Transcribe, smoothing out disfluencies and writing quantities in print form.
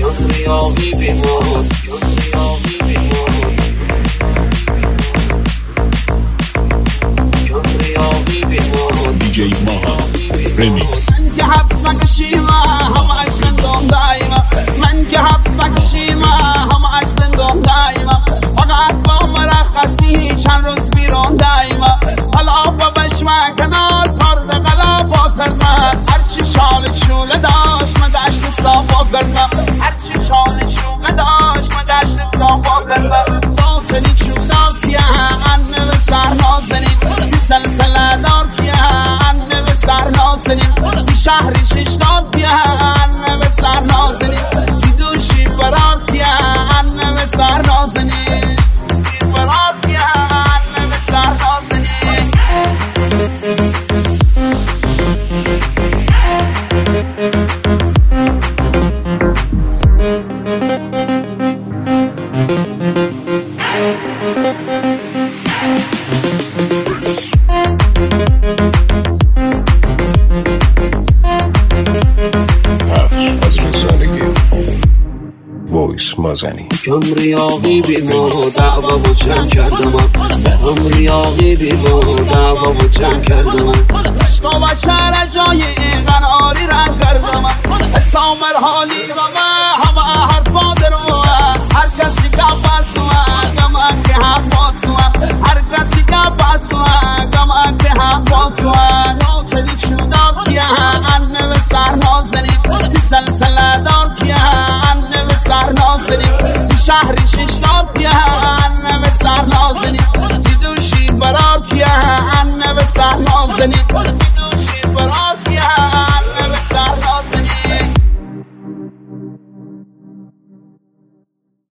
DJ Maha Remix. من که حبس مکشیمه همه ای زندان دایمه، من که حبس مکشیمه همه ای زندان دایمه، فقط با مرخصی چند روز بیرون دایمه، حالا با بشمه کنار پرده قلا با کردم، هرچی شال شوله داشت من دشت صافا کردم، هرچی شال شوله داشت من دشت صافا کردم. صافنی چودار کیه انه به سر نازنین، بی سلسله دار کیه انه به سر نازنین، بی شهری ششداد کیه انه به سر نازنین، بی دوشی فرار کیه انه به سر نازنین، فرار کیه انه به سر نازنین. مازنی امریاقی بیمو دعوا و جمع کردم، امریاقی بیمو دعوا و جمع کردم، عشق و بچه جای قناری رنگ کردم، سامر حالی و من همه حرفا درو، هر کسی که بسو گمان که هم باتو، هر کسی که بسو گمان که هم باتو، نوتلی چودار کیه انه به سر نازنی، تی سلسله